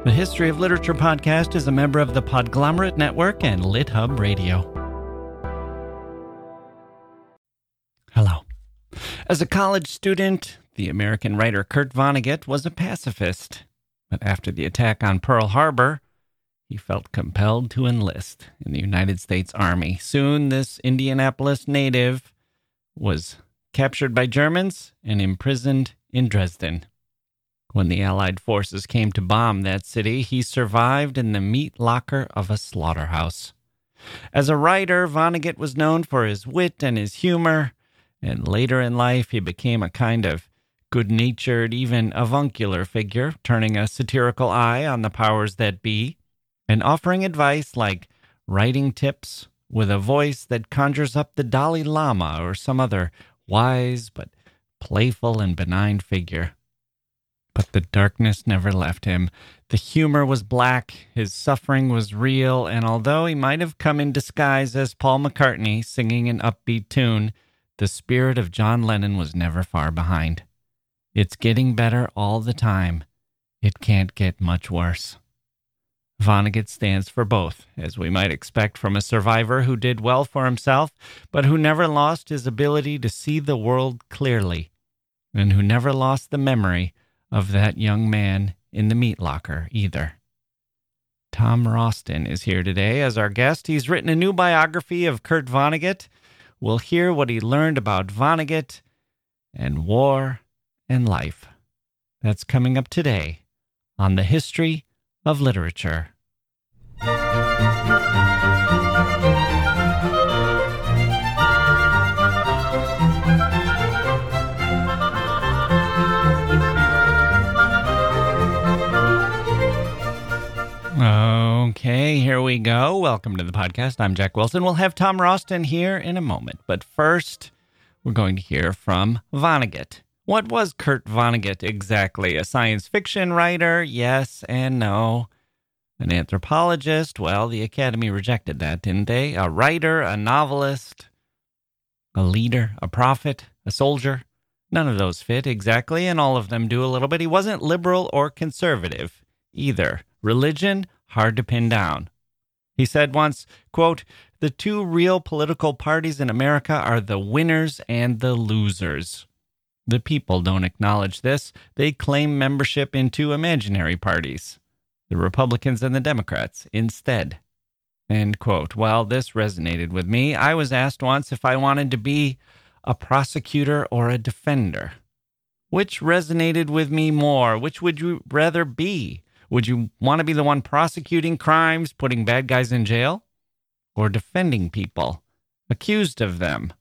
The History of Literature podcast is a member of the Podglomerate Network and LitHub Radio. Hello. As a college student, the American writer Kurt Vonnegut was a pacifist. But after the attack on Pearl Harbor, he felt compelled to enlist in the United States Army. Soon, this Indianapolis native was captured by Germans and imprisoned in Dresden. When the Allied forces came to bomb that city, he survived in the meat locker of a slaughterhouse. As a writer, Vonnegut was known for his wit and his humor, and later in life he became a kind of good-natured, even avuncular figure, turning a satirical eye on the powers that be, and offering advice like writing tips with a voice that conjures up the Dalai Lama or some other wise but playful and benign figure. But the darkness never left him. The humor was black, his suffering was real, and although he might have come in disguise as Paul McCartney singing an upbeat tune, the spirit of John Lennon was never far behind. It's getting better all the time. It can't get much worse. Vonnegut stands for both, as we might expect from a survivor who did well for himself, but who never lost his ability to see the world clearly, and who never lost the memory of that young man in the meat locker either. Tom Roston is here today as our guest. He's written a new biography of Kurt Vonnegut. We'll hear what he learned about Vonnegut and war and life. That's coming up today on The History of Literature. Okay, here we go. Welcome to the podcast. I'm Jack Wilson. We'll have Tom Roston here in a moment. But first, we're going to hear from Vonnegut. What was Kurt Vonnegut exactly? A science fiction writer? Yes and no. An anthropologist? Well, the Academy rejected that, didn't they? A writer? A novelist? A leader? A prophet? A soldier? None of those fit exactly, and all of them do a little bit. He wasn't liberal or conservative either. Religion, hard to pin down. He said once, quote, "The two real political parties in America are the winners and the losers. The people don't acknowledge this. They claim membership in two imaginary parties, the Republicans and the Democrats, instead." End quote. Well, this resonated with me. I was asked once if I wanted to be a prosecutor or a defender. Which resonated with me more? Which would you rather be? Would you want to be the one prosecuting crimes, putting bad guys in jail, or defending people, accused of them?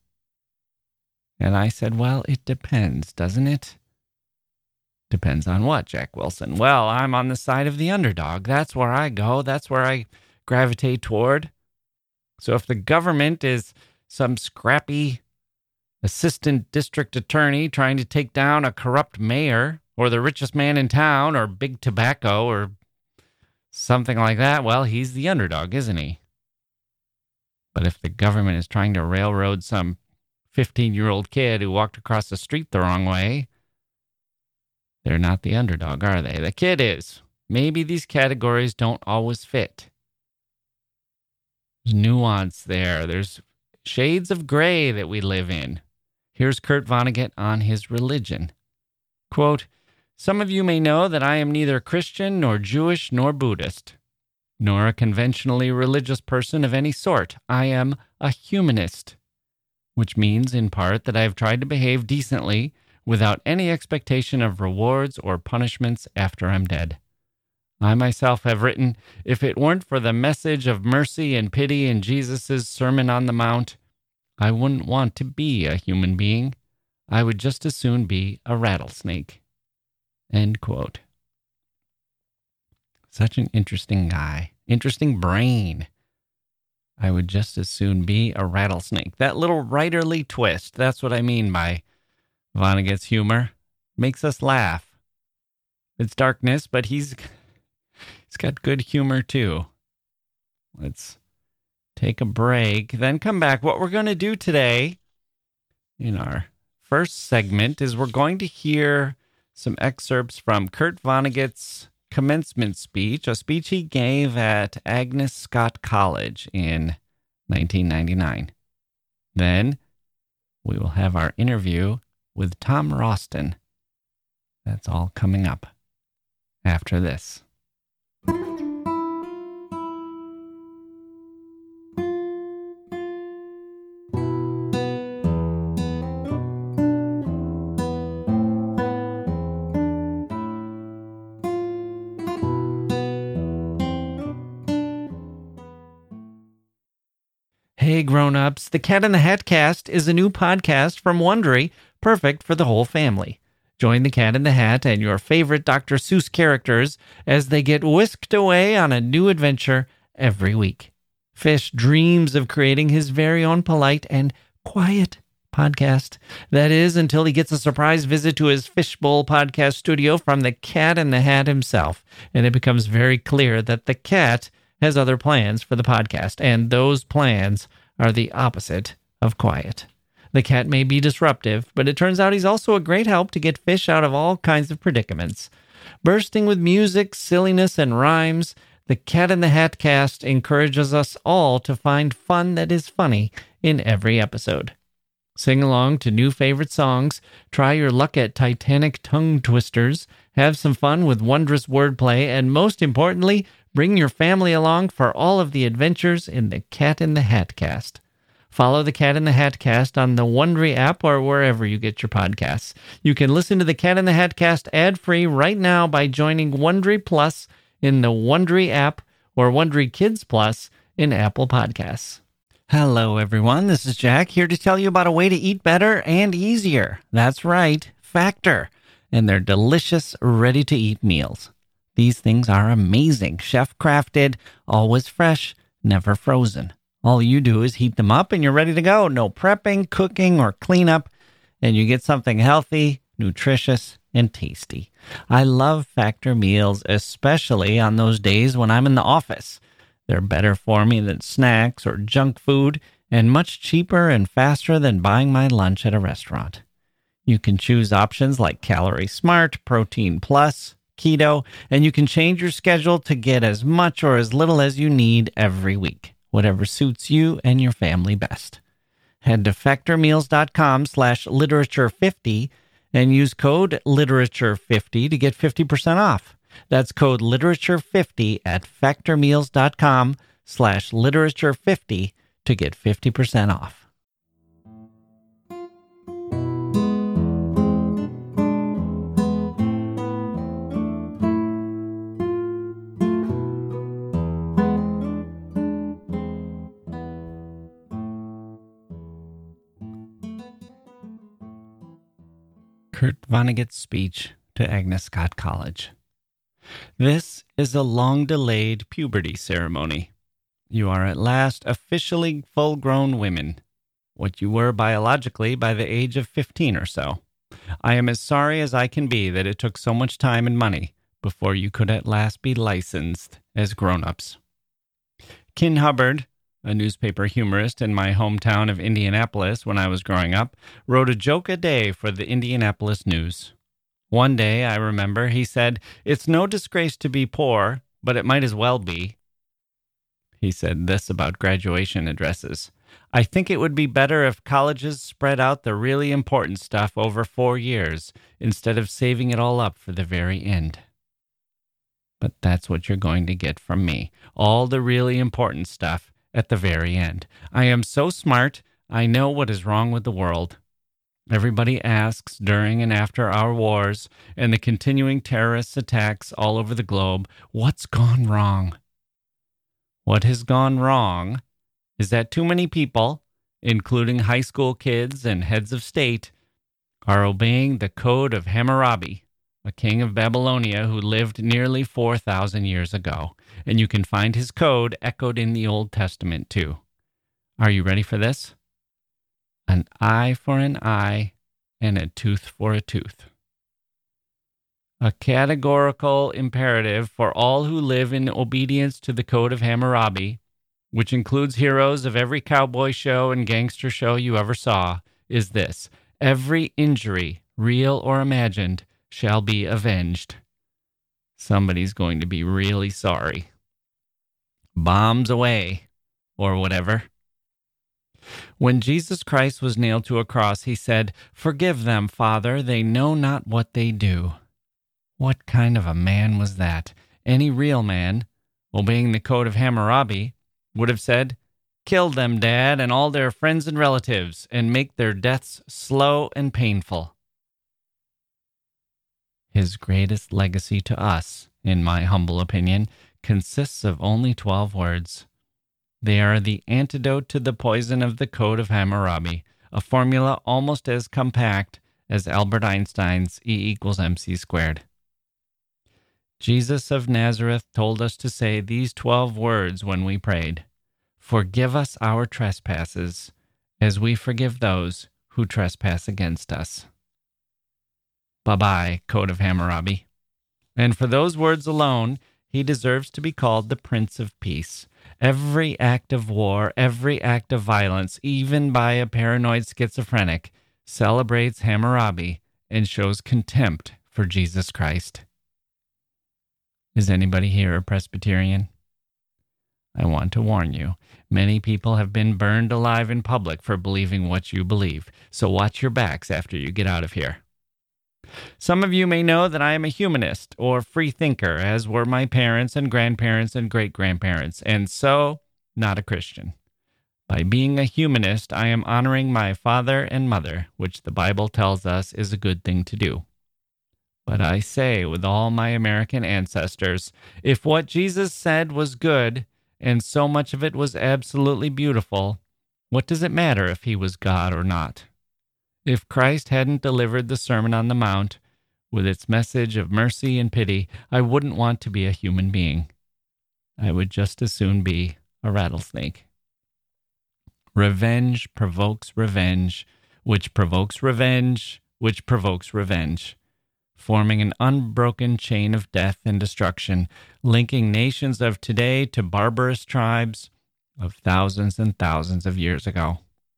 And I said, well, it depends, doesn't it? Depends on what, Jack Wilson? Well, I'm on the side of the underdog. That's where I go. That's where I gravitate toward. So if the government is some scrappy assistant district attorney trying to take down a corrupt mayor, or the richest man in town, or big tobacco, or something like that, well, he's the underdog, isn't he? But if the government is trying to railroad some 15-year-old kid who walked across the street the wrong way, they're not the underdog, are they? The kid is. Maybe these categories don't always fit. There's nuance there. There's shades of gray that we live in. Here's Kurt Vonnegut on his religion. Quote, "Some of you may know that I am neither Christian nor Jewish nor Buddhist, nor a conventionally religious person of any sort. I am a humanist, which means in part that I have tried to behave decently without any expectation of rewards or punishments after I'm dead. I myself have written, if it weren't for the message of mercy and pity in Jesus' Sermon on the Mount, I wouldn't want to be a human being. I would just as soon be a rattlesnake." End quote. Such an interesting guy. Interesting brain. I would just as soon be a rattlesnake. That little writerly twist, that's what I mean by Vonnegut's humor. Makes us laugh. It's darkness, but he's got good humor too. Let's take a break, then come back. What we're going to do today in our first segment is we're going to hear some excerpts from Kurt Vonnegut's commencement speech, a speech he gave at Agnes Scott College in 1999. Then we will have our interview with Tom Roston. That's all coming up after this. Hey grown-ups, the Cat in the Hat Cast is a new podcast from Wondery, perfect for the whole family. Join the Cat in the Hat and your favorite Dr. Seuss characters as they get whisked away on a new adventure every week. Fish dreams of creating his very own polite and quiet podcast. That is, until he gets a surprise visit to his Fishbowl podcast studio from the Cat in the Hat himself, and it becomes very clear that the cat has other plans for the podcast, and those plans are the opposite of quiet. The cat may be disruptive, but it turns out he's also a great help to get Fish out of all kinds of predicaments. Bursting with music, silliness, and rhymes, the Cat in the Hat Cast encourages us all to find fun that is funny in every episode. Sing along to new favorite songs, try your luck at Titanic tongue twisters, have some fun with wondrous wordplay, and most importantly, bring your family along for all of the adventures in the Cat in the Hat Cast. Follow the Cat in the Hat Cast on the Wondery app or wherever you get your podcasts. You can listen to the Cat in the Hat Cast ad-free right now by joining Wondery Plus in the Wondery app or Wondery Kids Plus in Apple Podcasts. Hello, everyone. This is Jack here to tell you about a way to eat better and easier. That's right, Factor, and their delicious, ready-to-eat meals. These things are amazing, chef-crafted, always fresh, never frozen. All you do is heat them up and you're ready to go. No prepping, cooking, or cleanup, and you get something healthy, nutritious, and tasty. I love Factor meals, especially on those days when I'm in the office. They're better for me than snacks or junk food, and much cheaper and faster than buying my lunch at a restaurant. You can choose options like Calorie Smart, Protein Plus, Keto, and you can change your schedule to get as much or as little as you need every week, whatever suits you and your family best. Head to factormeals.com/literature50 and use code literature50 to get 50% off. That's code literature50 at factormeals.com/literature50 to get 50% off. Kurt Vonnegut's speech to Agnes Scott College. This is a long-delayed puberty ceremony. You are at last officially full-grown women, what you were biologically by the age of 15 or so. I am as sorry as I can be that it took so much time and money before you could at last be licensed as grown-ups. Ken Hubbard, a newspaper humorist in my hometown of Indianapolis when I was growing up, wrote a joke a day for the Indianapolis News. One day, I remember, he said, "It's no disgrace to be poor, but it might as well be." He said this about graduation addresses. "I think it would be better if colleges spread out the really important stuff over 4 years instead of saving it all up for the very end." But that's what you're going to get from me. All the really important stuff at the very end. I am so smart, I know what is wrong with the world. Everybody asks during and after our wars and the continuing terrorist attacks all over the globe, what's gone wrong? What has gone wrong is that too many people, including high school kids and heads of state, are obeying the code of Hammurabi, a king of Babylonia who lived nearly 4,000 years ago. And you can find his code echoed in the Old Testament too. Are you ready for this? An eye for an eye and a tooth for a tooth. A categorical imperative for all who live in obedience to the code of Hammurabi, which includes heroes of every cowboy show and gangster show you ever saw, is this: every injury, real or imagined, shall be avenged somebody's going to be really sorry. Bombs away, or whatever. When Jesus Christ was nailed to a cross, he said, "Forgive them, Father, they know not what they do." What kind of a man was that? Any real man, obeying the code of Hammurabi, would have said, "Kill them, Dad, and all their friends and relatives, and make their deaths slow and painful." His greatest legacy to us, in my humble opinion, consists of only 12 words. They are the antidote to the poison of the Code of Hammurabi, a formula almost as compact as Albert Einstein's E=mc². Jesus of Nazareth told us to say these 12 words when we prayed. "Forgive us our trespasses, as we forgive those who trespass against us." Bye-bye, Code of Hammurabi. And for those words alone, he deserves to be called the Prince of Peace. Every act of war, every act of violence, even by a paranoid schizophrenic, celebrates Hammurabi and shows contempt for Jesus Christ. Is anybody here a Presbyterian? I want to warn you, many people have been burned alive in public for believing what you believe, so watch your backs after you get out of here. Some of you may know that I am a humanist or free thinker, as were my parents and grandparents and great-grandparents, and so not a Christian. By being a humanist, I am honoring my father and mother, which the Bible tells us is a good thing to do. But I say with all my American ancestors, if what Jesus said was good, and so much of it was absolutely beautiful, what does it matter if he was God or not? If Christ hadn't delivered the Sermon on the Mount, with its message of mercy and pity, I wouldn't want to be a human being. I would just as soon be a rattlesnake. Revenge provokes revenge, which provokes revenge, which provokes revenge, forming an unbroken chain of death and destruction, linking nations of today to barbarous tribes of thousands and thousands of years ago.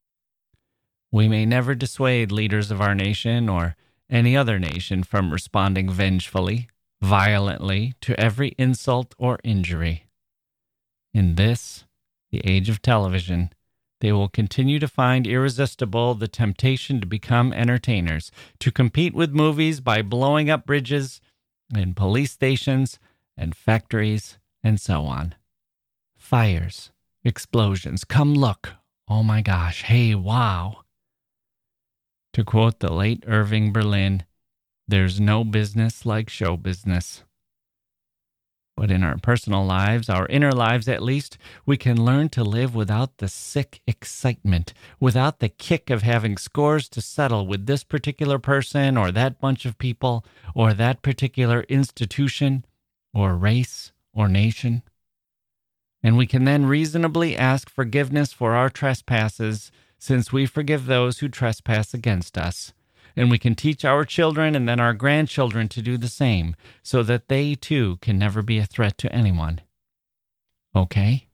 We may never dissuade leaders of our nation or any other nation from responding vengefully, violently to every insult or injury. In this, the age of television, they will continue to find irresistible the temptation to become entertainers, to compete with movies by blowing up bridges and police stations and factories and so on. Fires, explosions, come look, oh my gosh, hey, wow. To quote the late Irving Berlin, there's no business like show business. But in our personal lives, our inner lives at least, we can learn to live without the sick excitement, without the kick of having scores to settle with this particular person or that bunch of people or that particular institution or race or nation. And we can then reasonably ask forgiveness for our trespasses, since we forgive those who trespass against us. And we can teach our children and then our grandchildren to do the same, so that they too can never be a threat to anyone. Okay?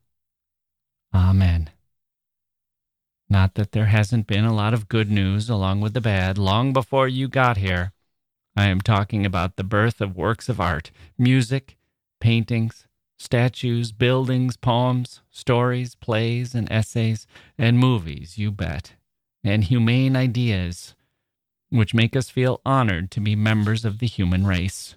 Amen. Not that there hasn't been a lot of good news along with the bad long before you got here. I am talking about the birth of works of art, music, paintings, statues, buildings, poems, stories, plays, and essays, and movies, you bet, and humane ideas, which make us feel honored to be members of the human race.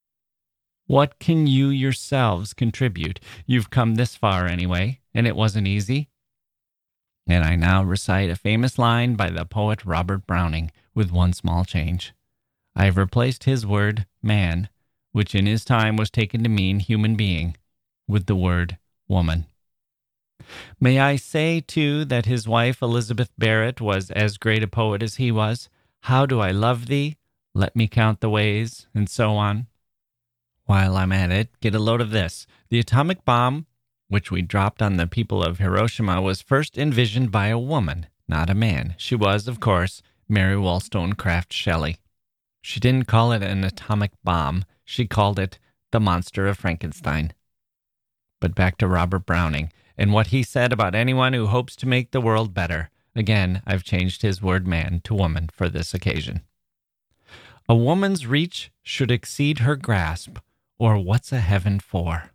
What can you yourselves contribute? You've come this far anyway, and it wasn't easy. And I now recite a famous line by the poet Robert Browning with one small change. I have replaced his word, man, which in his time was taken to mean human being, with the word woman. May I say, too, that his wife Elizabeth Barrett was as great a poet as he was. How do I love thee? Let me count the ways, and so on. While I'm at it, get a load of this. The atomic bomb, which we dropped on the people of Hiroshima, was first envisioned by a woman, not a man. She was, of course, Mary Wollstonecraft Shelley. She didn't call it an atomic bomb. She called it the Monster of Frankenstein. But back to Robert Browning and what he said about anyone who hopes to make the world better. Again, I've changed his word man to woman for this occasion. A woman's reach should exceed her grasp, or what's a heaven for?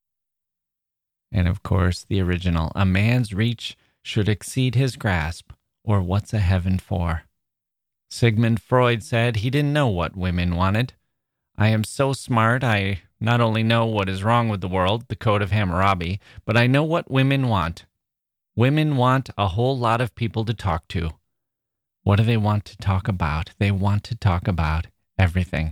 And of course, the original, a man's reach should exceed his grasp, or what's a heaven for? Sigmund Freud said he didn't know what women wanted. I am so smart, I not only know what is wrong with the world, the Code of Hammurabi, but I know what women want. Women want a whole lot of people to talk to. What do they want to talk about? They want to talk about everything.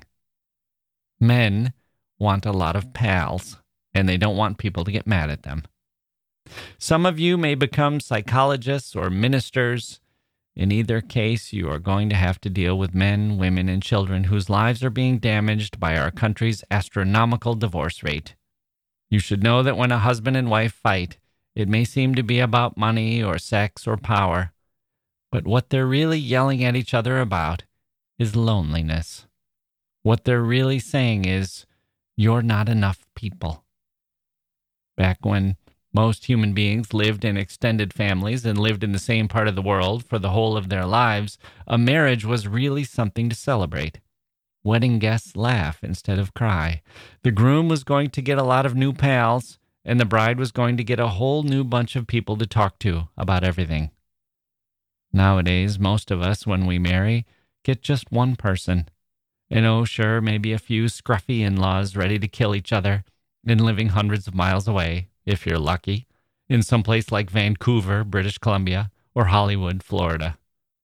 Men want a lot of pals, and they don't want people to get mad at them. Some of you may become psychologists or ministers. In either case, you are going to have to deal with men, women, and children whose lives are being damaged by our country's astronomical divorce rate. You should know that when a husband and wife fight, it may seem to be about money or sex or power, but what they're really yelling at each other about is loneliness. What they're really saying is, you're not enough people. Back when most human beings lived in extended families and lived in the same part of the world for the whole of their lives, a marriage was really something to celebrate. Wedding guests laugh instead of cry. The groom was going to get a lot of new pals, and the bride was going to get a whole new bunch of people to talk to about everything. Nowadays, most of us, when we marry, get just one person. And oh, sure, maybe a few scruffy in-laws ready to kill each other and living hundreds of miles away, if you're lucky, in some place like Vancouver, British Columbia, or Hollywood, Florida.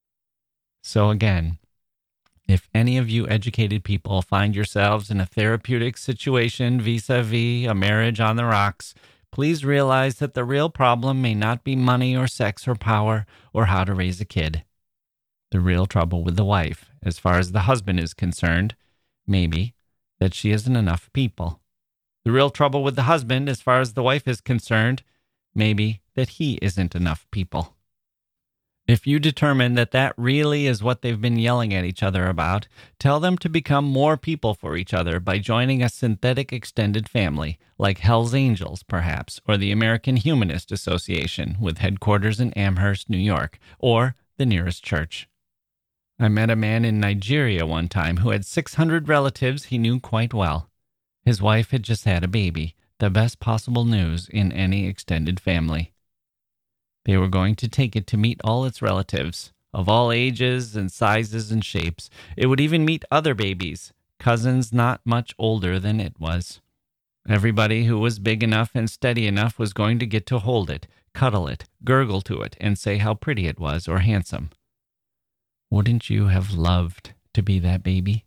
So again, if any of you educated people find yourselves in a therapeutic situation vis-a-vis a marriage on the rocks, please realize that the real problem may not be money or sex or power or how to raise a kid. The real trouble with the wife, as far as the husband is concerned, may be that she isn't enough people. The real trouble with the husband, as far as the wife is concerned, may be that he isn't enough people. If you determine that that really is what they've been yelling at each other about, tell them to become more people for each other by joining a synthetic extended family, like Hell's Angels, perhaps, or the American Humanist Association, with headquarters in Amherst, New York, or the nearest church. I met a man in Nigeria one time who had 600 relatives he knew quite well. His wife had just had a baby, the best possible news in any extended family. They were going to take it to meet all its relatives, of all ages and sizes and shapes. It would even meet other babies, cousins not much older than it was. Everybody who was big enough and steady enough was going to get to hold it, cuddle it, gurgle to it, and say how pretty it was or handsome. Wouldn't you have loved to be that baby?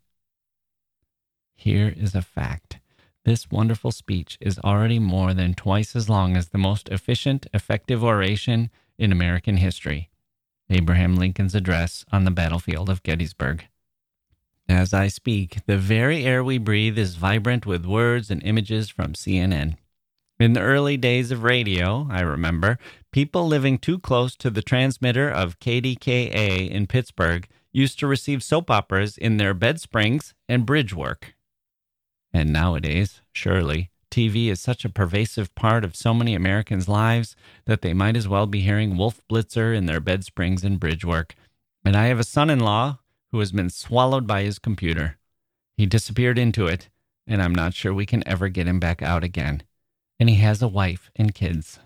Here is a fact. This wonderful speech is already more than twice as long as the most efficient, effective oration in American history, Abraham Lincoln's address on the battlefield of Gettysburg. As I speak, the very air we breathe is vibrant with words and images from CNN. In the early days of radio, I remember, people living too close to the transmitter of KDKA in Pittsburgh used to receive soap operas in their bed springs and bridge work. And nowadays, surely, TV is such a pervasive part of so many Americans' lives that they might as well be hearing Wolf Blitzer in their bed springs and bridge work. And I have a son-in-law who has been swallowed by his computer. He disappeared into it, and I'm not sure we can ever get him back out again. And he has a wife and kids.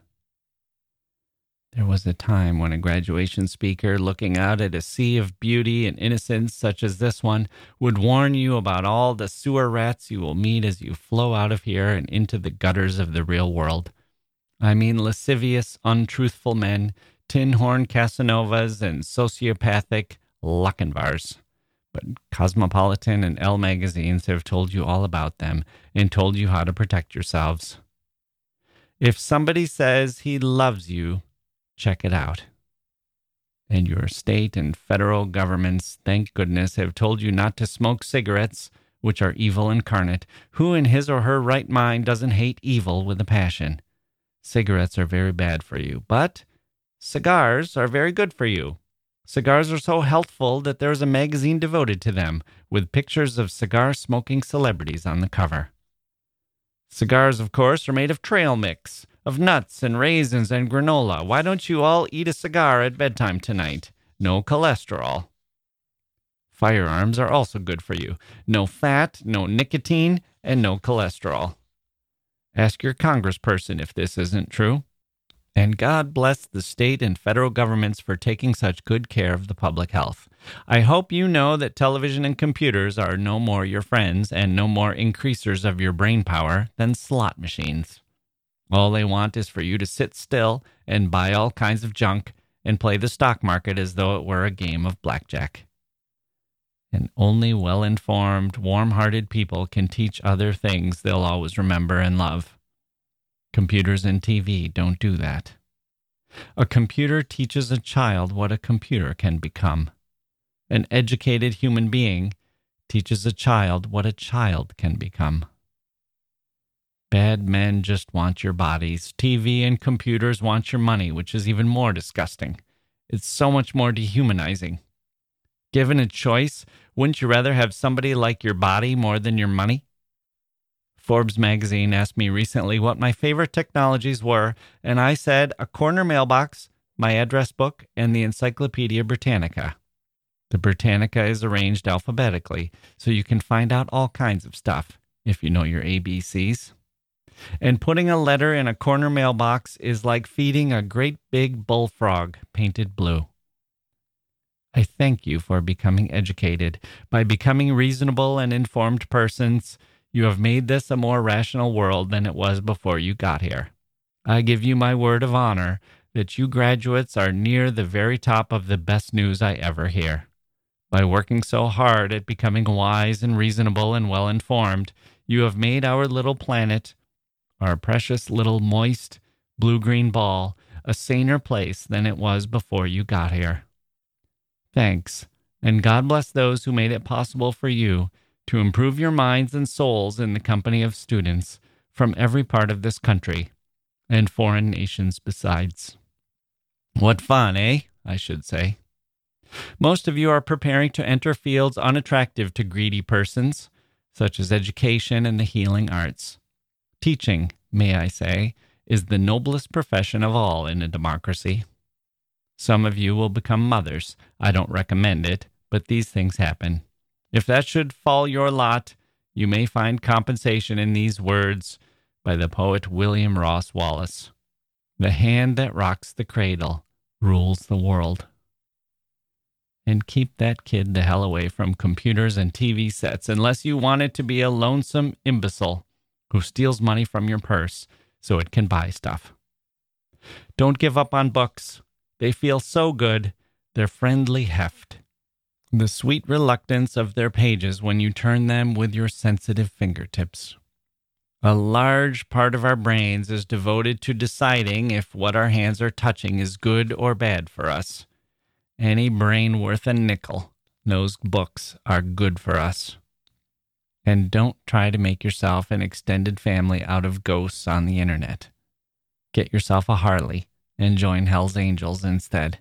There was a time when a graduation speaker looking out at a sea of beauty and innocence such as this one would warn you about all the sewer rats you will meet as you flow out of here and into the gutters of the real world. I mean lascivious, untruthful men, tin-horn Casanovas, and sociopathic Luckenbars. But Cosmopolitan and Elle magazines have told you all about them and told you how to protect yourselves. If somebody says he loves you, check it out. And your state and federal governments, thank goodness, have told you not to smoke cigarettes, which are evil incarnate. Who in his or her right mind doesn't hate evil with a passion? Cigarettes are very bad for you, but cigars are very good for you. Cigars are so healthful that there's a magazine devoted to them, with pictures of cigar-smoking celebrities on the cover. Cigars, of course, are made of trail mix, of nuts and raisins and granola. Why don't you all eat a cigar at bedtime tonight? No cholesterol. Firearms are also good for you. No fat, no nicotine, and no cholesterol. Ask your congressperson if this isn't true. And God bless the state and federal governments for taking such good care of the public health. I hope you know that television and computers are no more your friends and no more increasers of your brain power than slot machines. All they want is for you to sit still and buy all kinds of junk and play the stock market as though it were a game of blackjack. And only well-informed, warm-hearted people can teach other things they'll always remember and love. Computers and TV don't do that. A computer teaches a child what a computer can become. An educated human being teaches a child what a child can become. Bad men just want your bodies. TV and computers want your money, which is even more disgusting. It's so much more dehumanizing. Given a choice, wouldn't you rather have somebody like your body more than your money? Forbes magazine asked me recently what my favorite technologies were, and I said a corner mailbox, my address book, and the Encyclopedia Britannica. The Britannica is arranged alphabetically, so you can find out all kinds of stuff, if you know your ABCs. And putting a letter in a corner mailbox is like feeding a great big bullfrog painted blue. I thank you for becoming educated. By becoming reasonable and informed persons, you have made this a more rational world than it was before you got here. I give you my word of honor that you graduates are near the very top of the best news I ever hear. By working so hard at becoming wise and reasonable and well-informed, you have made our little planet, our precious little moist blue-green ball, a saner place than it was before you got here. Thanks, and God bless those who made it possible for you to improve your minds and souls in the company of students from every part of this country and foreign nations besides. What fun, eh? I should say. Most of you are preparing to enter fields unattractive to greedy persons, such as education and the healing arts. Teaching, may I say, is the noblest profession of all in a democracy. Some of you will become mothers. I don't recommend it, but these things happen. If that should fall your lot, you may find compensation in these words by the poet William Ross Wallace. The hand that rocks the cradle rules the world. And keep that kid the hell away from computers and TV sets unless you want it to be a lonesome imbecile who steals money from your purse so it can buy stuff. Don't give up on books. They feel so good, their friendly heft. The sweet reluctance of their pages when you turn them with your sensitive fingertips. A large part of our brains is devoted to deciding if what our hands are touching is good or bad for us. Any brain worth a nickel knows books are good for us. And don't try to make yourself an extended family out of ghosts on the internet. Get yourself a Harley and join Hell's Angels instead.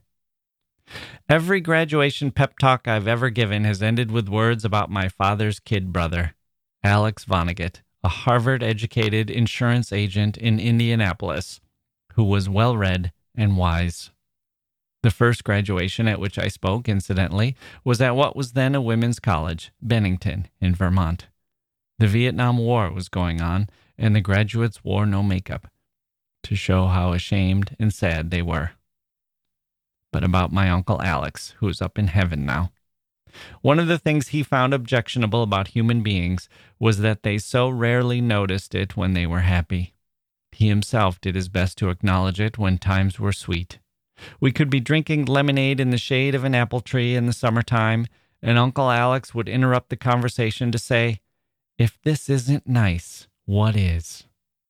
Every graduation pep talk I've ever given has ended with words about my father's kid brother, Alex Vonnegut, a Harvard-educated insurance agent in Indianapolis, who was well-read and wise. The first graduation at which I spoke, incidentally, was at what was then a women's college, Bennington, in Vermont. The Vietnam War was going on, and the graduates wore no makeup, to show how ashamed and sad they were. But about my Uncle Alex, who's up in heaven now. One of the things he found objectionable about human beings was that they so rarely noticed it when they were happy. He himself did his best to acknowledge it when times were sweet. We could be drinking lemonade in the shade of an apple tree in the summertime, and Uncle Alex would interrupt the conversation to say, "If this isn't nice, what is?"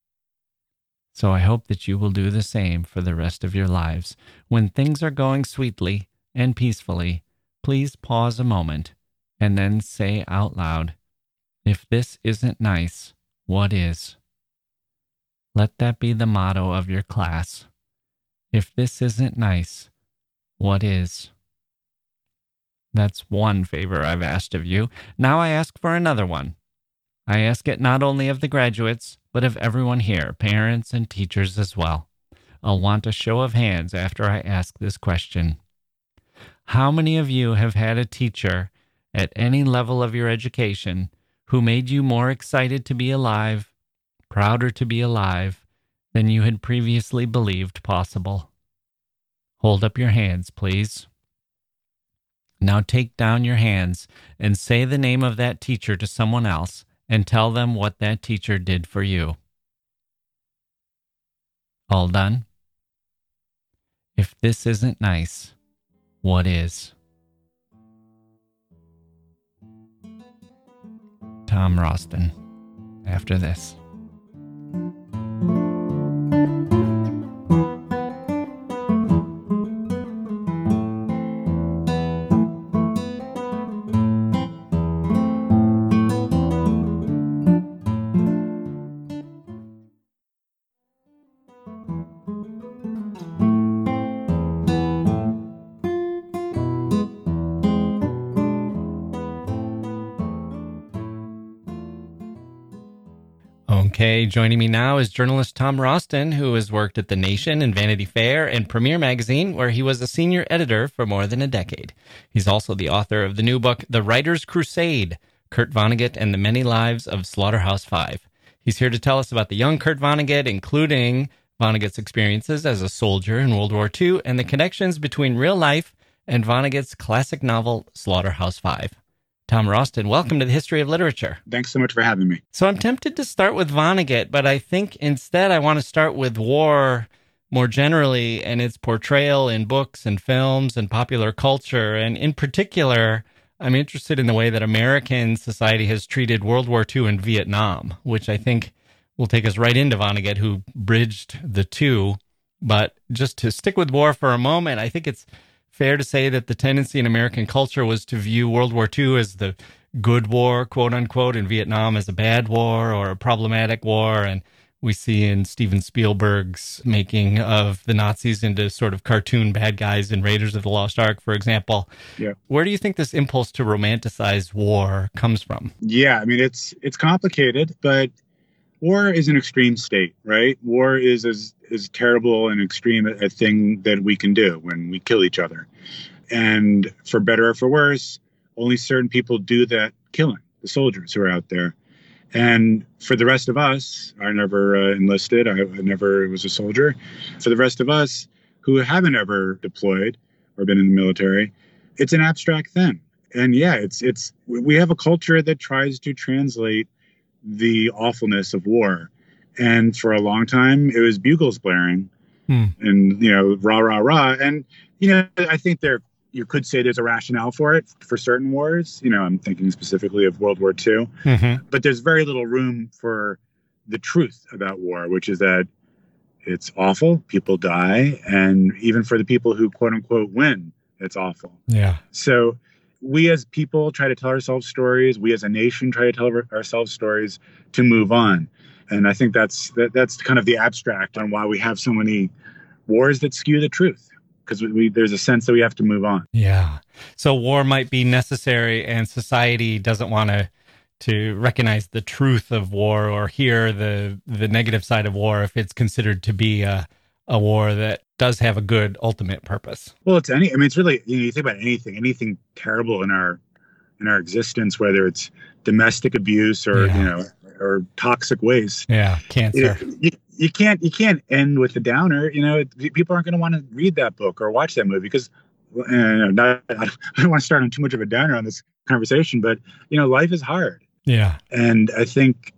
So I hope that you will do the same for the rest of your lives. When things are going sweetly and peacefully, please pause a moment and then say out loud, "If this isn't nice, what is?" Let that be the motto of your class. If this isn't nice, what is? That's one favor I've asked of you. Now I ask for another one. I ask it not only of the graduates, but of everyone here, parents and teachers as well. I'll want a show of hands after I ask this question. How many of you have had a teacher at any level of your education who made you more excited to be alive, prouder to be alive, than you had previously believed possible? Hold up your hands, please. Now take down your hands and say the name of that teacher to someone else and tell them what that teacher did for you. All done? If this isn't nice, what is? Tom Roston, after this. Okay, joining me now is journalist Tom Roston, who has worked at The Nation and Vanity Fair and Premiere Magazine, where he was a senior editor for more than a decade. He's also the author of the new book, The Writer's Crusade, Kurt Vonnegut and the Many Lives of Slaughterhouse-Five. He's here to tell us about the young Kurt Vonnegut, including Vonnegut's experiences as a soldier in World War II and the connections between real life and Vonnegut's classic novel, Slaughterhouse-Five. Tom Roston, welcome to the History of Literature. Thanks so much for having me. So I'm tempted to start with Vonnegut, but I think instead I want to start with war more generally and its portrayal in books and films and popular culture. And in particular, I'm interested in the way that American society has treated World War II and Vietnam, which I think will take us right into Vonnegut, who bridged the two. But just to stick with war for a moment, I think it's fair to say that the tendency in American culture was to view World War II as the good war, quote unquote, and Vietnam as a bad war or a problematic war. And we see in Steven Spielberg's making of the Nazis into sort of cartoon bad guys in Raiders of the Lost Ark, for example. Yeah. Where do you think this impulse to romanticize war comes from? Yeah, I mean, it's complicated, but war is an extreme state, right? War is as terrible and extreme a thing that we can do when we kill each other. And for better or for worse, only certain people do that killing, the soldiers who are out there. And for the rest of us, I never enlisted, I never was a soldier. For the rest of us who haven't ever deployed or been in the military, it's an abstract thing. And yeah, we have a culture that tries to translate the awfulness of war. And for a long time, it was bugles blaring and, rah, rah, rah. And, I think you could say there's a rationale for it for certain wars. I'm thinking specifically of World War II. Mm-hmm. But there's very little room for the truth about war, which is that it's awful. People die. And even for the people who, quote unquote, win, it's awful. Yeah. So we as people try to tell ourselves stories. We as a nation try to tell ourselves stories to move on. And I think that's kind of the abstract on why we have so many wars that skew the truth, because there's a sense that we have to move on. Yeah. So war might be necessary and society doesn't want to recognize the truth of war or hear the negative side of war if it's considered to be a war that does have a good ultimate purpose. Well, it's really, you think about anything terrible in our existence, whether it's domestic abuse or, or toxic waste. Yeah. Cancer. You can't end with a downer. People aren't going to want to read that book or watch that movie because I don't want to start on too much of a downer on this conversation, but life is hard. Yeah. And I think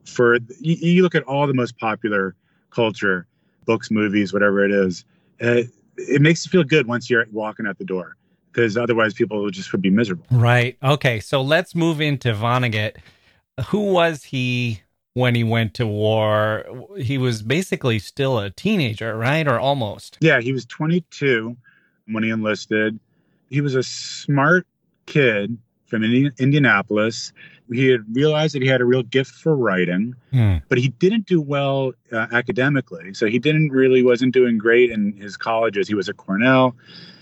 you look at all the most popular culture, books, movies, whatever it is, it makes you feel good once you're walking out the door, because otherwise people would be miserable. Right. Okay. So let's move into Vonnegut. Who was he when he went to war? He was basically still a teenager, right? Or almost. Yeah, he was 22 when he enlisted. He was a smart kid from Indianapolis. He had realized that he had a real gift for writing, but he didn't do well academically. So he wasn't doing great in his colleges. He was at Cornell.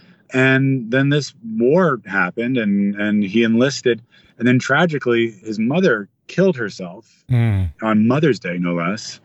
And then this war happened and he enlisted. And then tragically, his mother killed herself on Mother's Day, no less.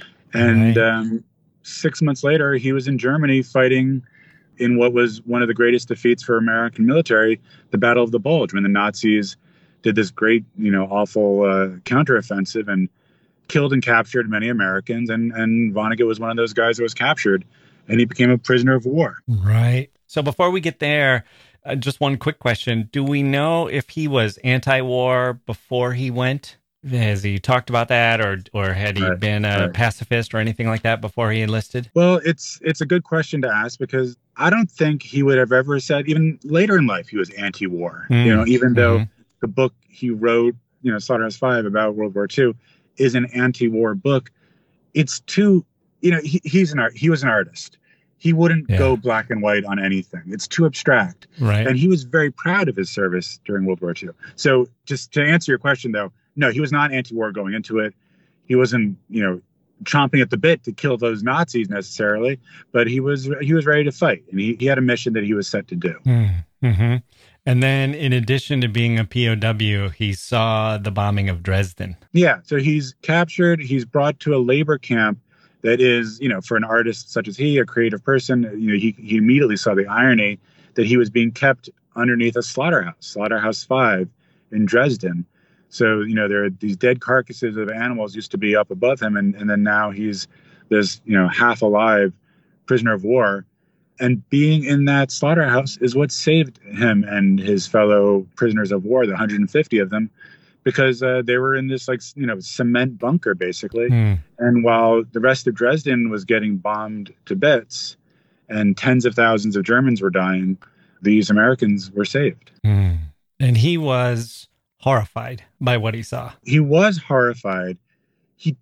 And 6 months later, he was in Germany fighting in what was one of the greatest defeats for American military, the Battle of the Bulge, when the Nazis did this great, awful counteroffensive and killed and captured many Americans. And Vonnegut was one of those guys that was captured, and he became a prisoner of war. Right. So before we get there, just one quick question. Do we know if he was anti-war before he went? Has he talked about that, or had he been a pacifist or anything like that before he enlisted? Well, it's a good question to ask, because I don't think he would have ever said, even later in life, he was anti-war. Even though the book he wrote, Slaughterhouse-Five, about World War II, is an anti-war book. It's too, he was an artist. He wouldn't go black and white on anything. It's too abstract. Right. And he was very proud of his service during World War II. So just to answer your question, though, no, he was not anti-war going into it. He wasn't, chomping at the bit to kill those Nazis necessarily, but he was ready to fight, and he had a mission that he was set to do. Mm-hmm. And then, in addition to being a POW, he saw the bombing of Dresden. Yeah, so he's captured. He's brought to a labor camp that is, for an artist such as he, a creative person, he immediately saw the irony that he was being kept underneath a Slaughterhouse-Five in Dresden. So, there are these dead carcasses of animals used to be up above him. And then now he's this, half alive prisoner of war. And being in that slaughterhouse is what saved him and his fellow prisoners of war, the 150 of them, because they were in this cement bunker, basically. And while the rest of Dresden was getting bombed to bits and tens of thousands of Germans were dying, these Americans were saved. And he was horrified by what he saw. He was horrified. He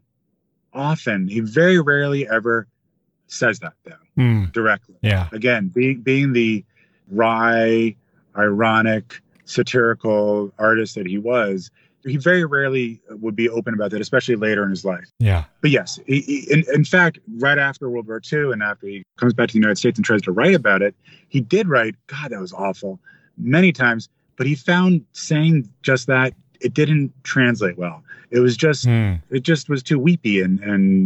very rarely ever says that, though, directly. Yeah. Again, being the wry, ironic, satirical artist that he was, he very rarely would be open about that, especially later in his life. Yeah. But yes, in fact, right after World War II and after he comes back to the United States and tries to write about it, he did write, God, that was awful, many times. But he found saying just that, it didn't translate well. It was just, it just was too weepy and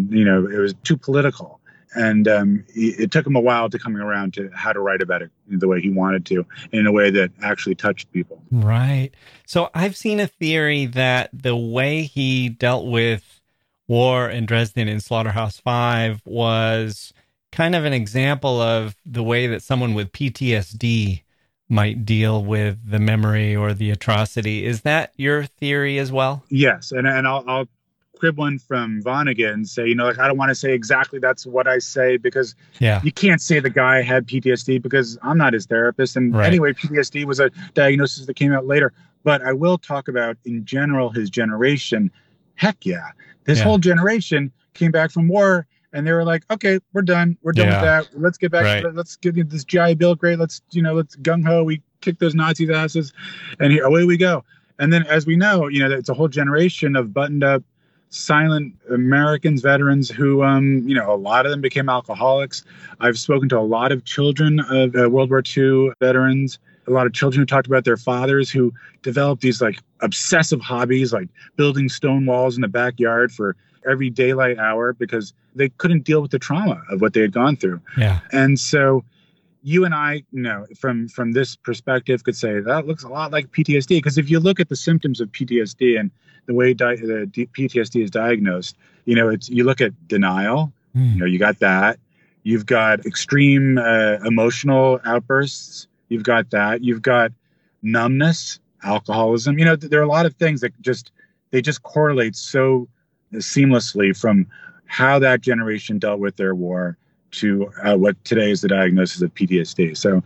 it was too political. And it took him a while to coming around to how to write about it the way he wanted to, in a way that actually touched people. Right. So I've seen a theory that the way he dealt with war in Dresden in Slaughterhouse-Five was kind of an example of the way that someone with PTSD might deal with the memory or the atrocity. Is that your theory as well? Yes. And I'll crib one from Vonnegut and say, I don't want to say exactly that's what I say, because you can't say the guy had PTSD, because I'm not his therapist. And anyway, PTSD was a diagnosis that came out later. But I will talk about, in general, his generation. Heck yeah. This whole generation came back from war, and they were like, okay, we're done. We're done with that. Let's get back. Let's get this GI Bill great. Let's gung ho. We kick those Nazis' asses, and away we go. And then, as we know, it's a whole generation of buttoned up, silent Americans, veterans who, a lot of them became alcoholics. I've spoken to a lot of children of World War II veterans, a lot of children who talked about their fathers who developed these obsessive hobbies, like building stone walls in the backyard for every daylight hour, because they couldn't deal with the trauma of what they had gone through. Yeah. And so you and I, from this perspective, could say that looks a lot like PTSD, because if you look at the symptoms of PTSD and the way the PTSD is diagnosed, you look at denial, you got that. You've got extreme emotional outbursts. You've got that. You've got numbness, alcoholism. There are a lot of things that they just correlate so seamlessly from how that generation dealt with their war to what today is the diagnosis of PTSD. So,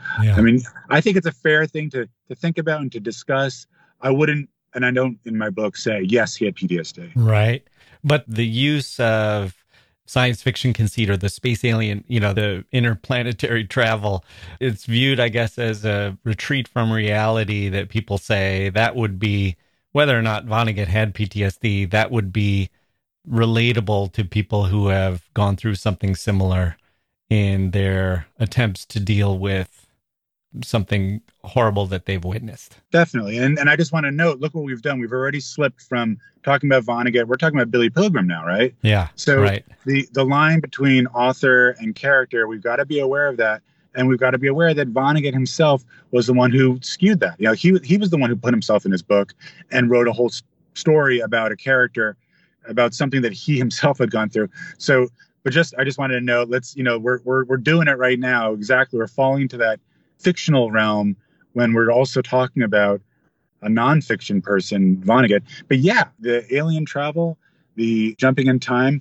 I think it's a fair thing to think about and to discuss. I wouldn't, and I don't in my book say, yes, he had PTSD. Right. But the use of science fiction conceit or the space alien, the interplanetary travel, it's viewed, I guess, as a retreat from reality that people say that would be, whether or not Vonnegut had PTSD, that would be relatable to people who have gone through something similar in their attempts to deal with something horrible that they've witnessed. Definitely. And I just want to note, look what we've done. We've already slipped from talking about Vonnegut. We're talking about Billy Pilgrim now, right? Yeah. So the line between author and character, we've got to be aware of that. And we've got to be aware that Vonnegut himself was the one who skewed that. He was the one who put himself in his book and wrote a whole story about a character, about something that he himself had gone through. So, I just wanted to know, we're doing it right now. Exactly. We're falling into that fictional realm when we're also talking about a nonfiction person, Vonnegut. But yeah, the alien travel, the jumping in time,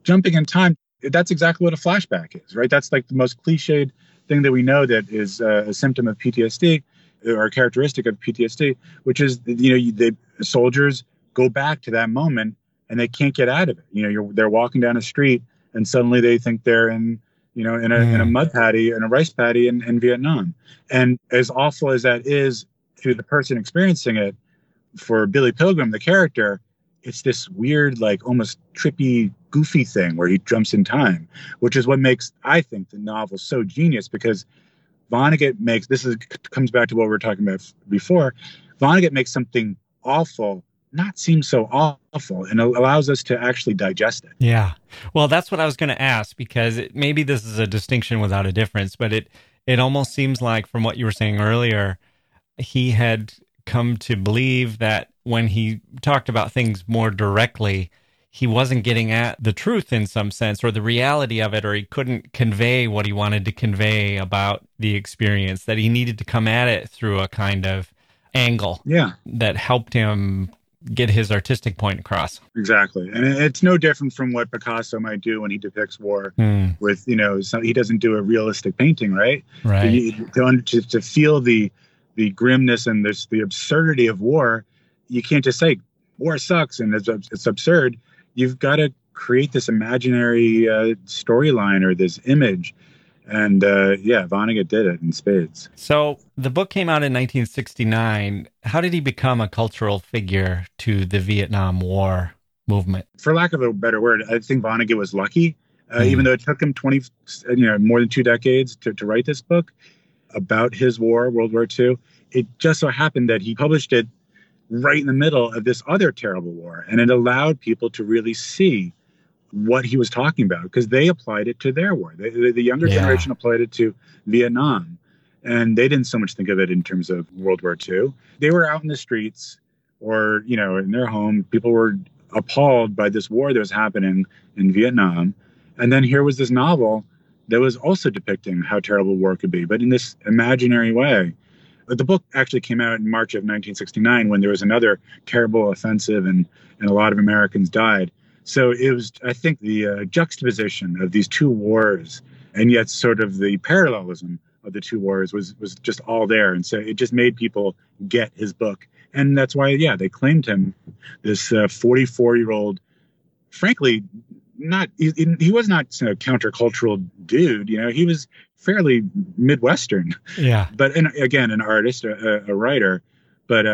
that's exactly what a flashback is, right? That's like the most cliched thing that we know that is a symptom of PTSD or a characteristic of PTSD, which is, the soldiers go back to that moment and they can't get out of it. They're walking down a street and suddenly they think they're in a mud patty, in a rice paddy in Vietnam. And as awful as that is to the person experiencing it, for Billy Pilgrim, the character, it's this weird, like almost trippy, goofy thing where he jumps in time, which is what makes, I think, the novel so genius, because Vonnegut comes back to what we were talking about before. Vonnegut makes something awful not seem so awful, and allows us to actually digest it. Yeah. Well, that's what I was going to ask, because maybe this is a distinction without a difference, but it almost seems like, from what you were saying earlier, he had come to believe that when he talked about things more directly, he wasn't getting at the truth in some sense, or the reality of it, or he couldn't convey what he wanted to convey about the experience, that he needed to come at it through a kind of angle that helped him get his artistic point across. Exactly. And it's no different from what Picasso might do when he depicts war with, he doesn't do a realistic painting, right? Right. To feel the grimness and the absurdity of war, you can't just say war sucks and it's absurd. You've got to create this imaginary storyline or this image. And Vonnegut did it in spades. So the book came out in 1969. How did he become a cultural figure to the Vietnam War movement? For lack of a better word, I think Vonnegut was lucky, even though it took him more than 2 decades to write this book about his war, World War II. It just so happened that he published it right in the middle of this other terrible war, and it allowed people to really see what he was talking about, because they applied it to their war. The younger generation applied it to Vietnam, and they didn't so much think of it in terms of World War II. They were out in the streets or, in their home. People were appalled by this war that was happening in Vietnam. And then here was this novel that was also depicting how terrible war could be, but in this imaginary way. The book actually came out in March of 1969, when there was another terrible offensive and a lot of Americans died. So it was, I think, the juxtaposition of these two wars, and yet sort of the parallelism of the two wars was just all there. And so it just made people get his book. And that's why, they claimed him, this 44-year-old, frankly, he was not a countercultural dude. He was fairly Midwestern. Yeah. But again, an artist, a writer. But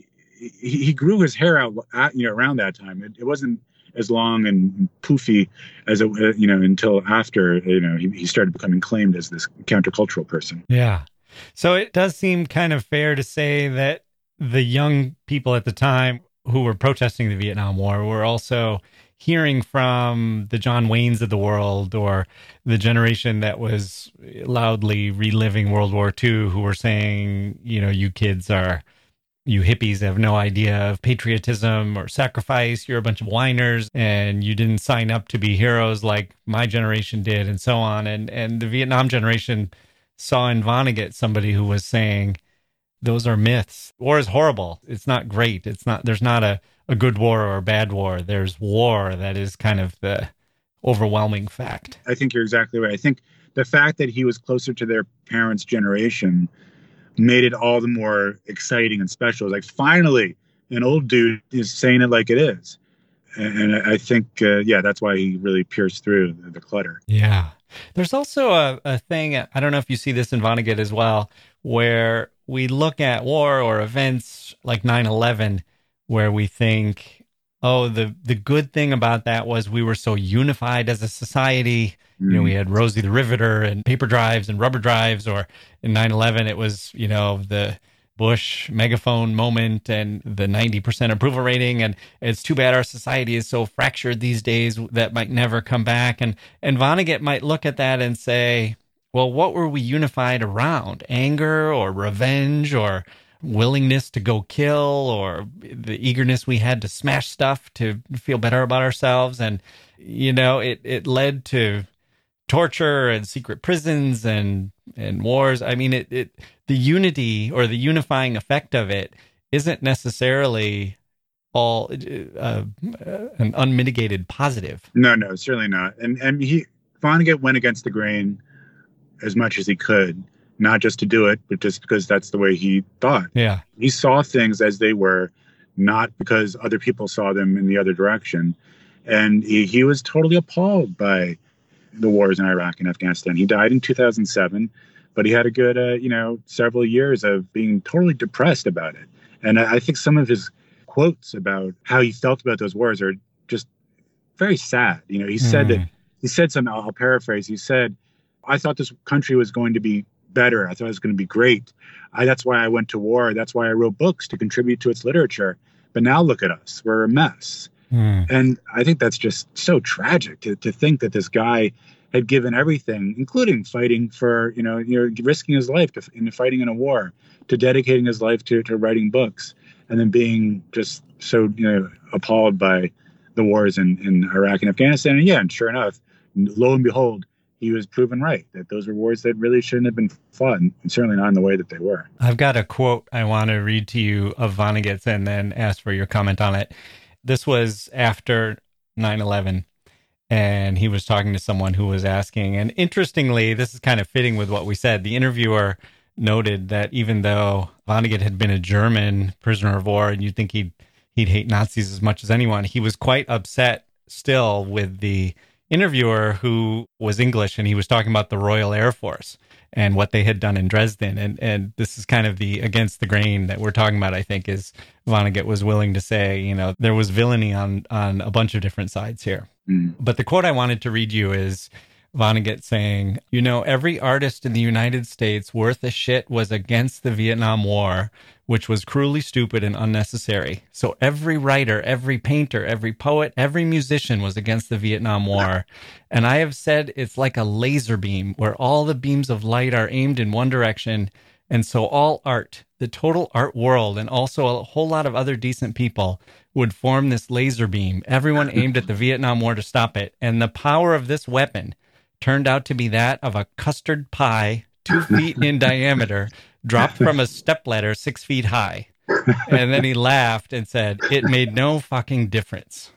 he grew his hair out, around that time. It wasn't as long and poofy as it, until after, he started becoming claimed as this countercultural person. Yeah. So it does seem kind of fair to say that the young people at the time who were protesting the Vietnam War were also hearing from the John Waynes of the world, or the generation that was loudly reliving World War II, who were saying, you hippies have no idea of patriotism or sacrifice. You're a bunch of whiners, and you didn't sign up to be heroes like my generation did, and so on. And the Vietnam generation saw in Vonnegut somebody who was saying, those are myths. War is horrible. It's not great. There's not a good war or a bad war. There's war that is kind of the overwhelming fact. I think you're exactly right. I think the fact that he was closer to their parents' generation made it all the more exciting and special. Like, finally, an old dude is saying it like it is. And I think, that's why he really pierced through the clutter. Yeah. There's also a thing, I don't know if you see this in Vonnegut as well, where we look at war or events like 9/11, where we think, oh, the good thing about that was we were so unified as a society. We had Rosie the Riveter and paper drives and rubber drives, or in 9/11, it was, the Bush megaphone moment and the 90% approval rating. And it's too bad our society is so fractured these days that might never come back. And Vonnegut might look at that and say, well, what were we unified around? Anger or revenge or willingness to go kill or the eagerness we had to smash stuff to feel better about ourselves. And, it led to torture and secret prisons and wars. I mean, the unity or the unifying effect of it isn't necessarily all an unmitigated positive. No, certainly not. And Vonnegut went against the grain as much as he could. Not just to do it, but just because that's the way he thought. Yeah. He saw things as they were, not because other people saw them in the other direction. And he was totally appalled by the wars in Iraq and Afghanistan. He died in 2007, but he had a good, several years of being totally depressed about it. And I think some of his quotes about how he felt about those wars are just very sad. He said something, I'll paraphrase. He said, I thought this country was going to be better. I thought it was going to be great. That's why I went to war. That's why I wrote books to contribute to its literature. But now look at us. We're a mess. And I think that's just so tragic to think that this guy had given everything, including fighting for, risking his life in fighting in a war, to dedicating his life to writing books, and then being just so, appalled by the wars in Iraq and Afghanistan. And sure enough, lo and behold, he was proven right, that those were wars that really shouldn't have been fought, and certainly not in the way that they were. I've got a quote I want to read to you of Vonnegut's and then ask for your comment on it. This was after 9/11, and he was talking to someone who was asking, and interestingly, this is kind of fitting with what we said. The interviewer noted that even though Vonnegut had been a German prisoner of war, and you'd think he'd hate Nazis as much as anyone, he was quite upset still with the interviewer who was English, and he was talking about the Royal Air Force and what they had done in Dresden. And this is kind of the against the grain that we're talking about, I think, is Vonnegut was willing to say, there was villainy on a bunch of different sides here. But the quote I wanted to read you is Vonnegut saying, every artist in the United States worth a shit was against the Vietnam War, which was cruelly stupid and unnecessary. So every writer, every painter, every poet, every musician was against the Vietnam War. And I have said it's like a laser beam where all the beams of light are aimed in one direction. And so all art, the total art world, and also a whole lot of other decent people would form this laser beam. Everyone aimed at the Vietnam War to stop it. And the power of this weapon turned out to be that of a custard pie 2 feet in diameter, dropped from a stepladder 6 feet high. And then he laughed and said, it made no fucking difference.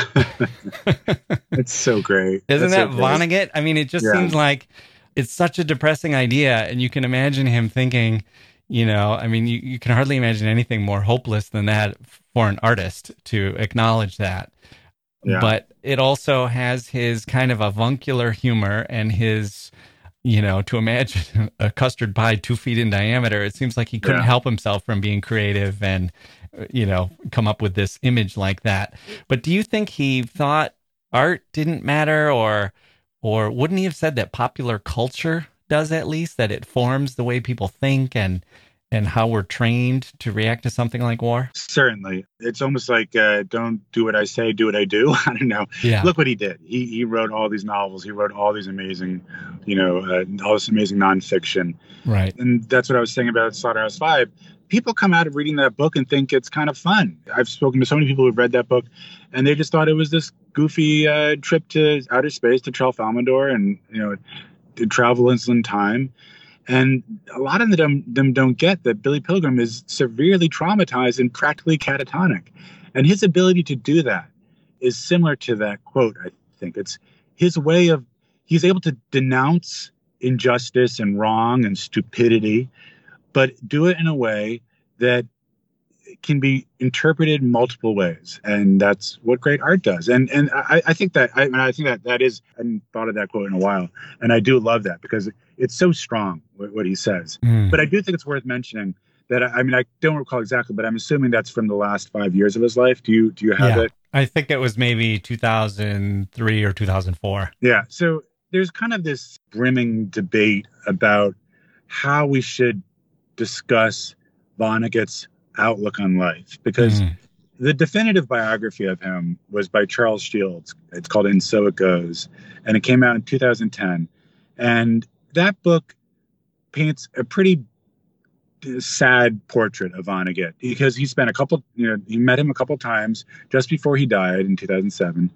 That's so great. Isn't That's that so Vonnegut? I mean, it just seems like it's such a depressing idea. And you can imagine him thinking, you can hardly imagine anything more hopeless than that for an artist to acknowledge that. Yeah. But it also has his kind of avuncular humor and his, to imagine a custard pie 2 feet in diameter. It seems like he couldn't help himself from being creative and, come up with this image like that. But do you think he thought art didn't matter, or wouldn't he have said that popular culture does, at least, that it forms the way people think and how we're trained to react to something like war? Certainly. It's almost like don't do what I say, do what I do. I don't know. Yeah. Look what he did. He wrote all these novels. He wrote all these amazing, all this amazing nonfiction. Right. And that's what I was saying about Slaughterhouse-Five. People come out of reading that book and think it's kind of fun. I've spoken to so many people who've read that book, and they just thought it was this goofy trip to outer space, to Tralfamadore, and, to travel in time. And a lot of them don't get that Billy Pilgrim is severely traumatized and practically catatonic. And his ability to do that is similar to that quote, I think. It's his way of, he's able to denounce injustice and wrong and stupidity, but do it in a way that can be interpreted multiple ways. And that's what great art does. And I think that, that is, I hadn't thought of that quote in a while. And I do love that because it's so strong what he says. But I do think it's worth mentioning that, I don't recall exactly, but I'm assuming that's from the last 5 years of his life. Do you have it? I think it was maybe 2003 or 2004. Yeah. So there's kind of this brimming debate about how we should discuss Vonnegut's outlook on life, because the definitive biography of him was by Charles Shields. It's called And So It Goes, and it came out in 2010. And that book paints a pretty sad portrait of Vonnegut because he spent he met him a couple times just before he died in 2007.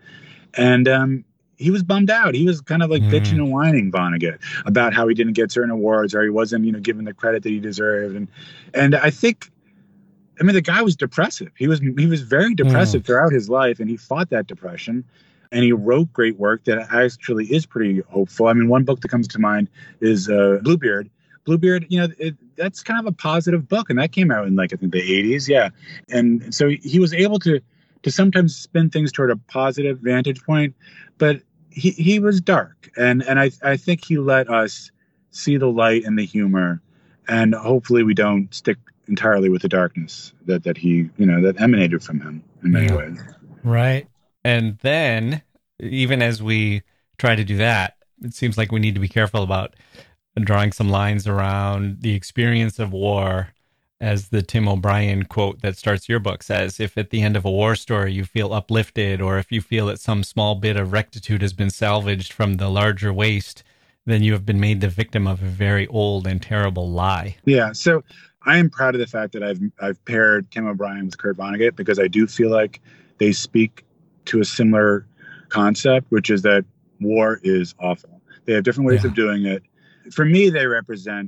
And he was bummed out. He was kind of like bitching and whining, Vonnegut, about how he didn't get certain awards or he wasn't, given the credit that he deserved. And I think, the guy was depressive. He was very depressive throughout his life, and he fought that depression. And he wrote great work that actually is pretty hopeful. One book that comes to mind is Bluebeard. Bluebeard, that's kind of a positive book, and that came out in I think the 80s, yeah. And so he was able to sometimes spin things toward a positive vantage point, but he was dark, and I think he let us see the light and the humor, and hopefully we don't stick entirely with the darkness that he that emanated from him in many ways. Right. And then, even as we try to do that, it seems like we need to be careful about drawing some lines around the experience of war. As the Tim O'Brien quote that starts your book says, if at the end of a war story you feel uplifted, or if you feel that some small bit of rectitude has been salvaged from the larger waste, then you have been made the victim of a very old and terrible lie. Yeah, so I am proud of the fact that I've paired Tim O'Brien with Kurt Vonnegut, because I do feel like they speak to a similar concept, which is that war is awful. They have different ways of doing it. For me, they represent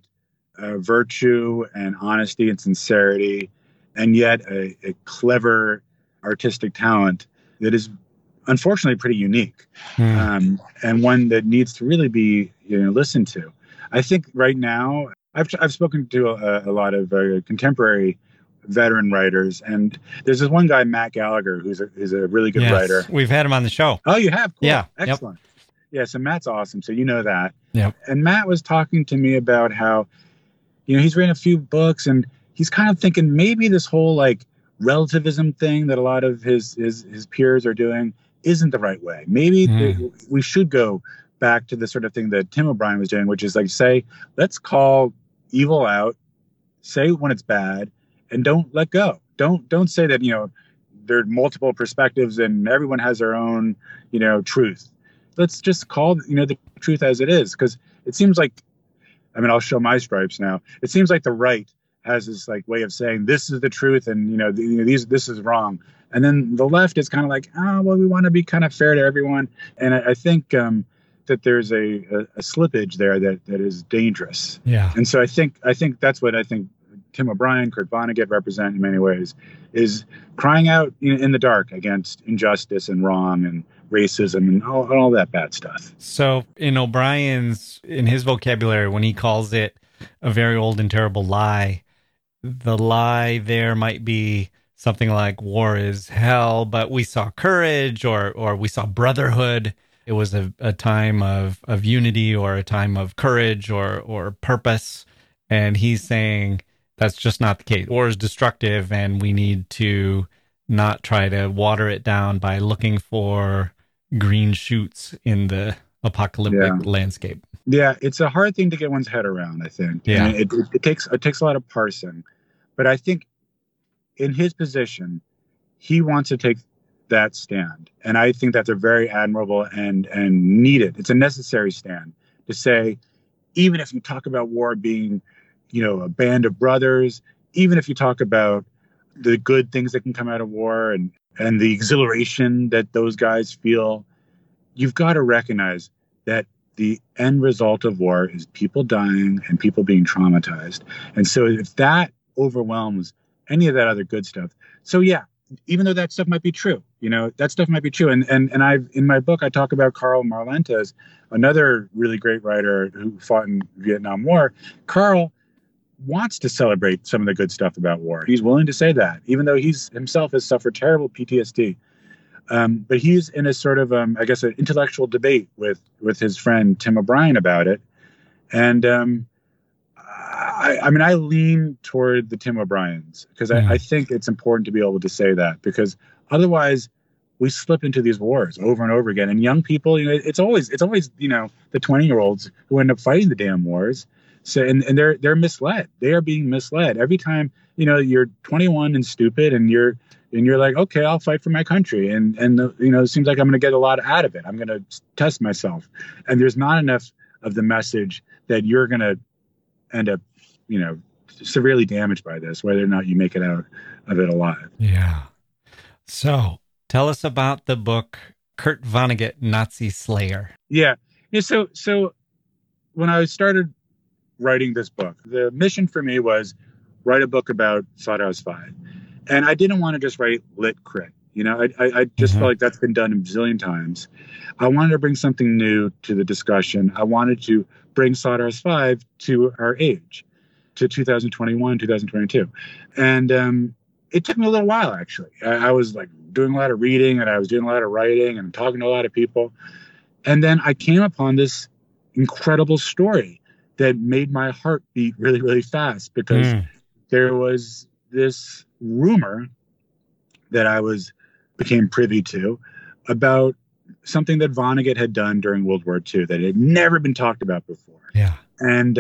virtue and honesty and sincerity, and yet a clever artistic talent that is unfortunately pretty unique, and one that needs to really be listened to. I think right now I've spoken to a lot of contemporary veteran writers, and there's this one guy, Matt Gallagher, who's a really good writer. We've had him on the show. Oh, you have? Cool. Yeah. Excellent. Yep. Yeah, so Matt's awesome. So that. Yep. And Matt was talking to me about how he's written a few books, and he's kind of thinking maybe this whole relativism thing that a lot of his peers are doing isn't the right way. Maybe we should go back to the sort of thing that Tim O'Brien was doing, which is let's call evil out, say when it's bad, and don't let go. Don't say that there are multiple perspectives and everyone has their own truth. Let's just call the truth as it is, because it seems like, I'll show my stripes now. It seems like the right has this way of saying this is the truth, and this is wrong, and then the left is kind of we want to be kind of fair to everyone. And I think that there's a slippage there that is dangerous. Yeah. And so I think that's what I think Tim O'Brien, Kurt Vonnegut represent in many ways, is crying out in the dark against injustice and wrong and racism and all that bad stuff. So in his vocabulary, when he calls it a very old and terrible lie, the lie there might be something like war is hell, but we saw courage or we saw brotherhood. It was a time of unity, or a time of courage or purpose. And he's saying that's just not the case. War is destructive, and we need to not try to water it down by looking for green shoots in the apocalyptic landscape. Yeah, it's a hard thing to get one's head around, I think. Yeah. And it takes a lot of parsing. But I think in his position, he wants to take that stand. And I think that's a very admirable and needed. It's a necessary stand to say, even if you talk about war being, a band of brothers, even if you talk about the good things that can come out of war and the exhilaration that those guys feel, you've got to recognize that the end result of war is people dying and people being traumatized. And so if that overwhelms any of that other good stuff, so yeah, even though that stuff might be true, that stuff might be true. And I've, in my book, I talk about Karl Marlantes, another really great writer who fought in the Vietnam War. Karl wants to celebrate some of the good stuff about war. He's willing to say that, even though he's himself has suffered terrible PTSD. But he's in a sort of, an intellectual debate with his friend Tim O'Brien about it. And I lean toward the Tim O'Briens, because I think it's important to be able to say that, because otherwise we slip into these wars over and over again. And young people, it's always the 20-year-olds who end up fighting the damn wars. So and they're misled. They are being misled every time. You're 21 and stupid, and you're like, okay, I'll fight for my country, and it seems like I'm going to get a lot out of it. I'm going to test myself, and there's not enough of the message that you're going to end up, severely damaged by this, whether or not you make it out of it alive. Yeah. So tell us about the book, Kurt Vonnegut, Nazi Slayer. Yeah. So when I started writing this book, the mission for me was write a book about Slaughterhouse-Five. And I didn't want to just write lit crit. I just felt like that's been done a bazillion times. I wanted to bring something new to the discussion. I wanted to bring Slaughterhouse-Five to our age, to 2021, 2022. And it took me a little while, actually. I was like doing a lot of reading, and I was doing a lot of writing and talking to a lot of people. And then I came upon this incredible story that made my heart beat really, really fast, because there was this rumor that I became privy to about something that Vonnegut had done during World War II that had never been talked about before. Yeah. And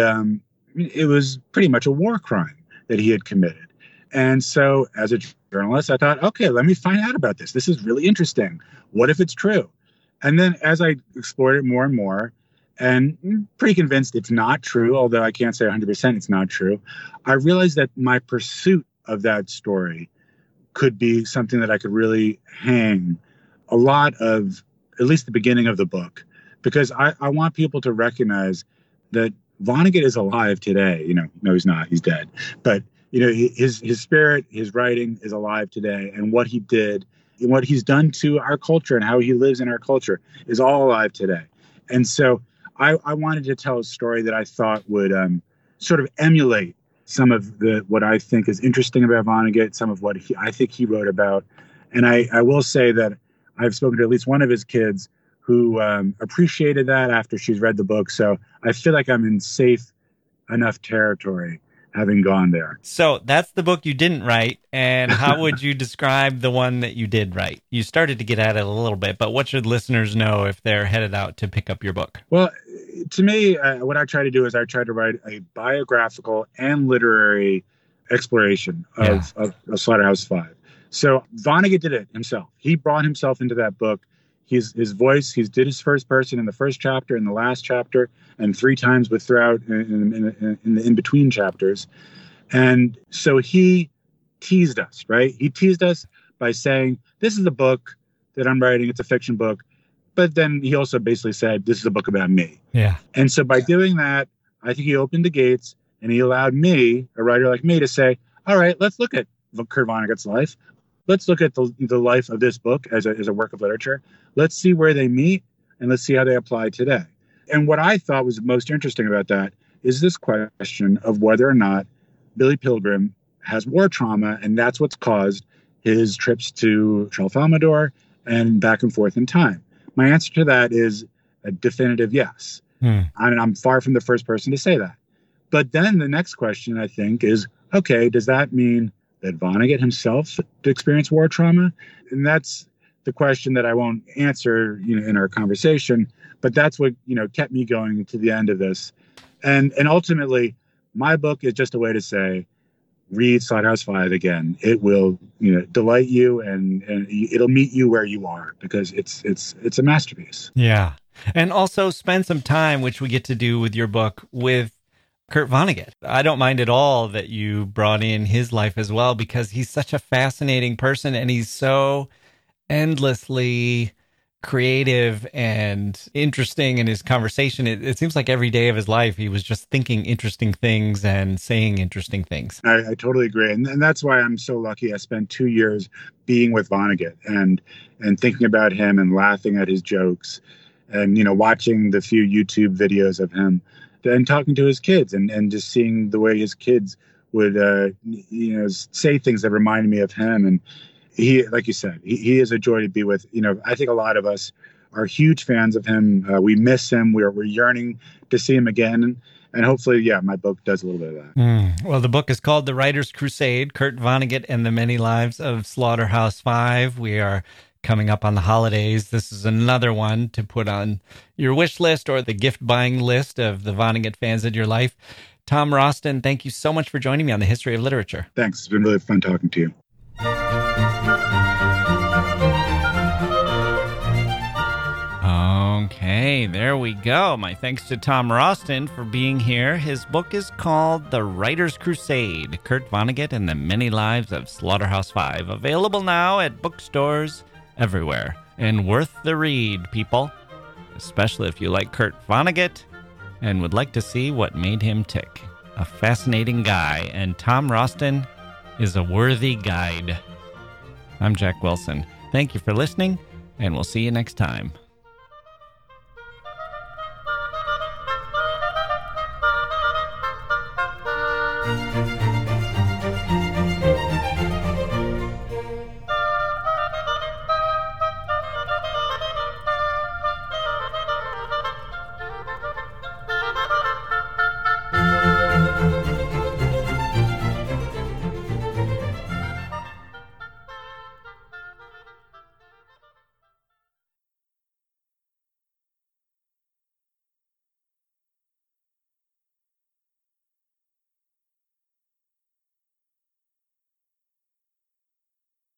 it was pretty much a war crime that he had committed. And so as a journalist, I thought, okay, let me find out about this. This is really interesting. What if it's true? And then as I explored it more and more, and pretty convinced it's not true, although I can't say 100% it's not true, I realized that my pursuit of that story could be something that I could really hang a lot of, at least the beginning of the book, because I want people to recognize that Vonnegut is alive today. No, he's not. He's dead. But, his spirit, his writing is alive today. And what he did, and what he's done to our culture and how he lives in our culture is all alive today. And so I wanted to tell a story that I thought would sort of emulate some of what I think is interesting about Vonnegut, some of what I think he wrote about. And I will say that I've spoken to at least one of his kids who appreciated that after she's read the book. So I feel like I'm in safe enough territory having gone there. So that's the book you didn't write. And how would you describe the one that you did write? You started to get at it a little bit, but what should listeners know if they're headed out to pick up your book? Well, to me, what I try to do is I try to write a biographical and literary exploration of Slaughterhouse-Five. So Vonnegut did it himself. He brought himself into that book. His voice, he did his first person in the first chapter, in the last chapter, and 3 times throughout in the in-between chapters. And so he teased us, right? He teased us by saying, this is a book that I'm writing. It's a fiction book. But then he also basically said, this is a book about me. Yeah. And so by doing that, I think he opened the gates and he allowed me, a writer like me, to say, all right, let's look at Kurt Vonnegut's life. Let's look at the life of this book as a work of literature. Let's see where they meet, and let's see how they apply today. And what I thought was most interesting about that is this question of whether or not Billy Pilgrim has war trauma, and that's what's caused his trips to Tralfamadore and back and forth in time. My answer to that is a definitive yes. And I'm far from the first person to say that. But then the next question, I think, is, okay, does that mean that Vonnegut himself experienced war trauma? And that's the question that I won't answer, in our conversation. But that's what, kept me going to the end of this. And ultimately, my book is just a way to say, read Slaughterhouse-Five again. It will, delight you, and it'll meet you where you are, because it's a masterpiece. Yeah. And also spend some time, which we get to do with your book, with Kurt Vonnegut. I don't mind at all that you brought in his life as well, because he's such a fascinating person, and he's so endlessly creative and interesting in his conversation. It seems like every day of his life, he was just thinking interesting things and saying interesting things. I totally agree. And that's why I'm so lucky. I spent 2 years being with Vonnegut and thinking about him and laughing at his jokes and, watching the few YouTube videos of him and talking to his kids and just seeing the way his kids would, say things that reminded me of him. And he, like you said, he is a joy to be with. I think a lot of us are huge fans of him. We miss him. We're yearning to see him again. And hopefully, my book does a little bit of that. Well, the book is called The Writer's Crusade, Kurt Vonnegut and the Many Lives of Slaughterhouse-Five. We are coming up on the holidays. This is another one to put on your wish list or the gift buying list of the Vonnegut fans in your life. Tom Roston, thank you so much for joining me on The History of Literature. Thanks. It's been really fun talking to you. Okay, there we go. My thanks to Tom Roston for being here. His book is called The Writer's Crusade, Kurt Vonnegut and the Many Lives of Slaughterhouse-Five. Available now at bookstores everywhere. And worth the read, people. Especially if you like Kurt Vonnegut and would like to see what made him tick. A fascinating guy, and Tom Roston is a worthy guide. I'm Jack Wilson. Thank you for listening, and we'll see you next time.